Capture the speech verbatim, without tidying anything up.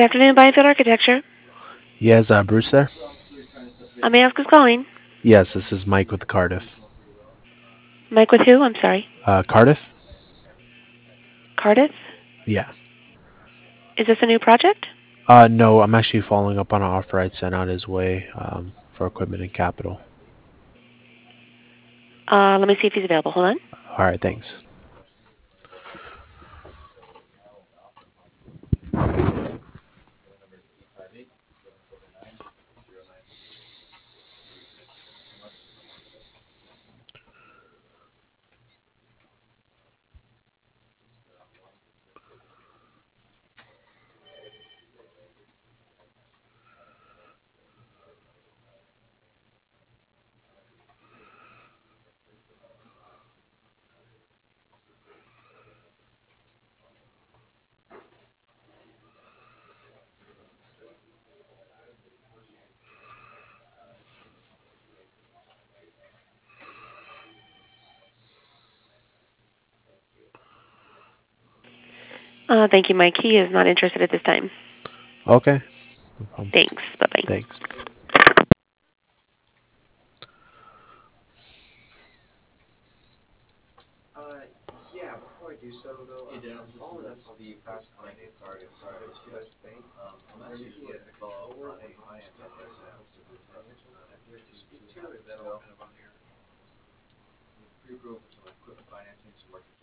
afternoon, Byfield Architecture. Yes, uh, Bruce there? Uh, may I ask who's calling? Yes, this is Mike with Cardiff. Mike with who? I'm sorry. Uh, Cardiff? Cardiff? Yeah. Is this a new project? Uh, no, I'm actually following up on an offer I'd sent out his way um, for equipment and capital. Uh, let me see if he's available. Hold on. All right, thanks. Uh, thank you, Mike. He is not interested at this time. Okay. No problem. Thanks. Bye-bye. Thanks.